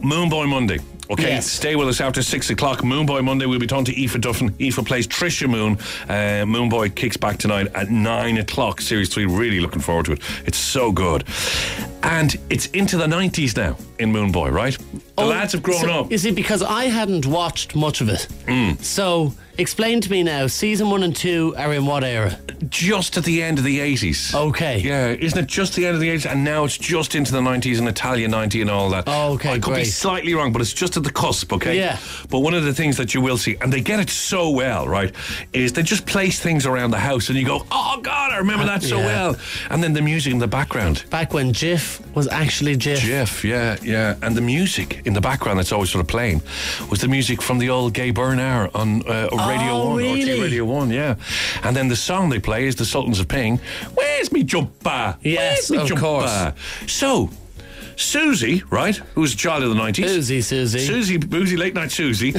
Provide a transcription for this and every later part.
Moonboy Monday. Okay, Yes. stay with us after 6 o'clock. Moonboy Monday, we'll be talking to Aoife Duffin. Aoife plays Trisha Moon. Moonboy kicks back tonight at 9 o'clock. Series 3, really looking forward to it. It's so good. And it's into the 90s now in Moonboy, right? The lads have grown up. You see, because I hadn't watched much of it. So, explain to me now, season 1 and 2 are in what era? Just at the end of the 80s. Okay. Yeah, isn't it just the end of the 80s? And now it's just into the 90s and Italian 90 and all that. Oh, okay, I could be great. slightly wrong, but it's just at the cusp, okay? Yeah. But one of the things that you will see, and they get it so well, right, is they just place things around the house and you go, oh, God, I remember that so Yeah. well. And then the music in the background. Back when GIF was actually GIF. Jeff, yeah. And the music in the background that's always sort of playing was the music from the old Gay Bernard on Radio 1, really? RT Radio 1, yeah. And then the song they play is the Sultans of Ping. Where's me jumper? Yes, Where's me of jumper? course. So, Susie, right, who's a child of the 90s. Susie. Boozy Late Night Susie,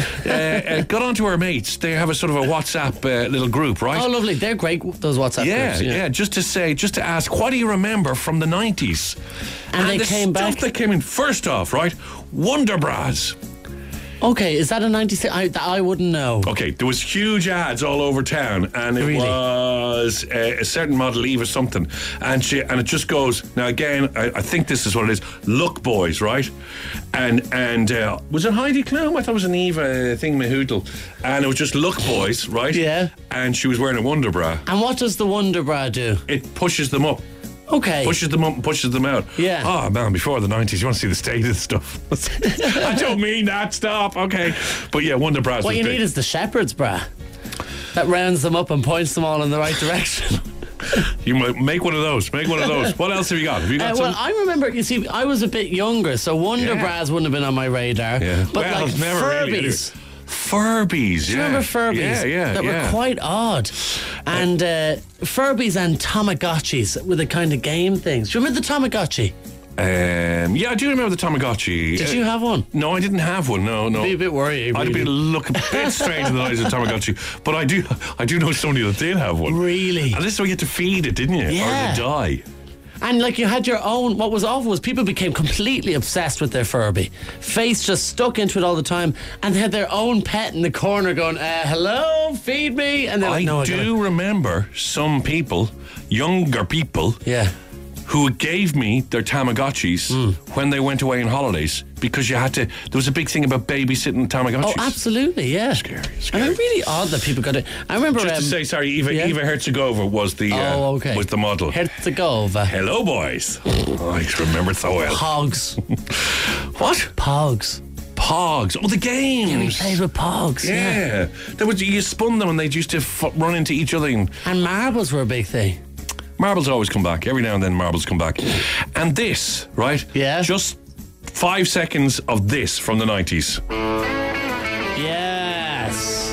got onto her mates. They have a sort of a WhatsApp little group, right? Oh, lovely. They're great, those WhatsApp groups. Yeah, just to ask, what do you remember from the 90s? And they the came stuff back. that came in first off, right? Wonder Bras. Okay, is that a 96? I wouldn't know. Okay, there was huge ads all over town, and it Really? was a certain model, Eve or something, and it just goes. Now again, I think this is what it is. Look, boys, right? And was it Heidi Klum? I thought it was an Eva thing, Mahoodle, and it was just look, boys, right? Yeah. And she was wearing a Wonder Bra. And what does the Wonder Bra do? It pushes them up. Okay. Pushes them up and pushes them out. Yeah. Oh, man, before the 90s, you want to see the state of the stuff. I don't mean that, stop, okay. But yeah, Wonder Bras What was you big. need is the shepherd's bra. That rounds them up and points them all in the right direction. You might make one of those. What else have you got? Have you got Well, some? I remember, you see, I was a bit younger, so Wonder Yeah. Bras wouldn't have been on my radar. Yeah. But Well, like never really, Furbies. Furbies, Do you yeah. remember Furbies? Yeah. That were quite odd. And Furbies and Tamagotchis were the kind of game things. Do you remember the Tamagotchi? Yeah, I do remember the Tamagotchi. Did you have one? No, I didn't have one. No. Be a bit worrying. I'd be really. looking a bit strange in the eyes of Tamagotchi, but I do know somebody that did have one. Really? And this is where you had to feed it, didn't you? Yeah. Or to die. And like you had your own. What was awful was people became completely obsessed with their Furby. Face just stuck into it all the time, and they had their own pet in the corner going, "Hello, feed me." And they're like, "No, I do remember some people, younger people, Yeah. who gave me their Tamagotchis when they went away on holidays because you had to. There was a big thing about babysitting Tamagotchis. Oh, absolutely, yeah. Scary. And it's really odd that people got it. I remember. Just to say, sorry, Eva Herzegovina was the was the model. Herzegovina. Hello, boys. Oh, I remember it so well. Pogs. What? Pogs. Pogs. Oh, the games. We played with Pogs. Yeah. There was, you spun them and they used to run into each other. And marbles were a big thing. Marbles always come back. Every now and then marbles come back. And this, right? Yeah. Just 5 seconds of this from the 90s. Yes.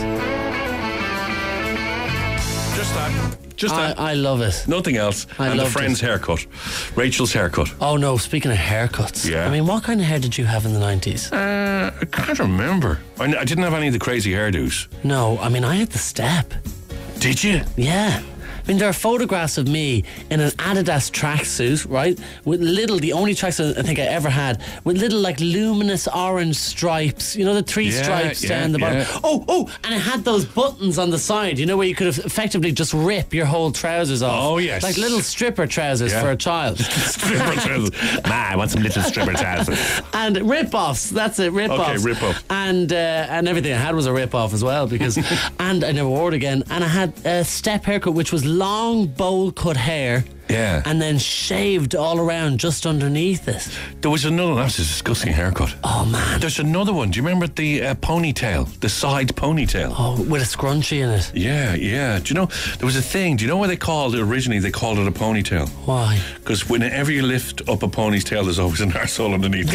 Just that. I love it. Nothing else. I and the loved friend's it. haircut. Rachel's haircut. Oh no, speaking of haircuts. Yeah. I mean, what kind of hair did you have in the 90s? I can't remember. I didn't have any of the crazy hairdos. No, I mean, I had the step. Did you? Yeah. I mean, there are photographs of me in an Adidas tracksuit, right? With little, the only tracksuit I think I ever had, with little like luminous orange stripes. You know, the three stripes down the bottom. yeah. Oh, and it had those buttons on the side, you know, where you could have effectively just rip your whole trousers off. Oh, yes. Like little stripper trousers Yeah. for a child. Stripper trousers. Ma, I want some little stripper trousers. And rip-offs, that's it, rip-offs. Okay, rip-off. And everything I had was a rip-off as well, because, and I never wore it again. And I had a step haircut, which was long bowl-cut hair. Yeah. And then shaved all around just underneath it. There was another one. That was a disgusting haircut. Oh, man. There's another one. Do you remember the ponytail? The side ponytail? Oh, with a scrunchie in it. Yeah. Do you know, there was a thing. Do you know what they called it originally? They called it a ponytail. Why? Because whenever you lift up a pony's tail, there's always an arsehole underneath.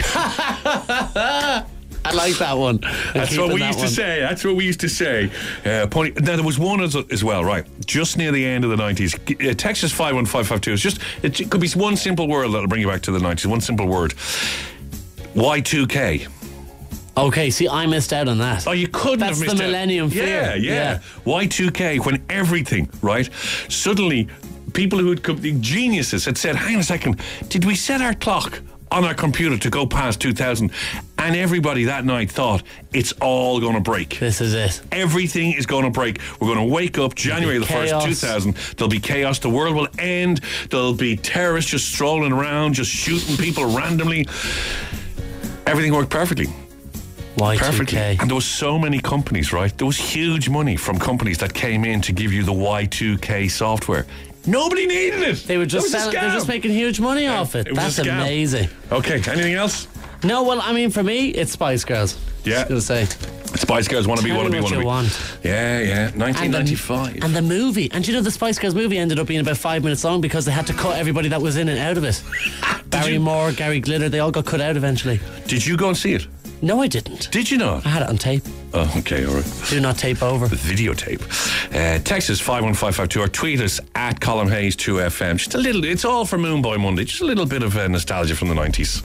I like that one. That's what we used to say. That's what we used to say. Pony. Now, there was one as well, right? Just near the end of the 90s. Text us 51552. It's just, it could be one simple word that'll bring you back to the 90s. One simple word. Y2K. Okay, see, I missed out on that. Oh, you couldn't That's have missed the out. millennium fear. Yeah. Y2K, when everything, right? Suddenly, people who could be geniuses had said, hang on a second, did we set our clock on our computer to go past 2000? And everybody that night thought, it's all going to break. This is it. Everything is going to break. We're going to wake up January the 1st, 2000. There'll be chaos. The world will end. There'll be terrorists just strolling around, just shooting people randomly. Everything worked perfectly. Y2K. Perfectly. And there was so many companies, right? There was huge money from companies that came in to give you the Y2K software. Nobody needed it. They were just selling, they're just making huge money off it. That's amazing. Okay, anything else? No, well, I mean, for me, it's Spice Girls. Yeah. I was going to say. Spice Girls, wanna be. Yeah, 1995. And the movie. And you know, the Spice Girls movie ended up being about 5 minutes long because they had to cut everybody that was in and out of it. Barry Moore, Gary Glitter, they all got cut out eventually. Did you go and see it? No, I didn't. Did you not? I had it on tape. Oh, okay, all right. Do not tape over. Videotape. Text us 51552 or tweet us at Colin Hayes 2FM. Just a little, it's all for Moon Boy Monday. Just a little bit of nostalgia from the 90s.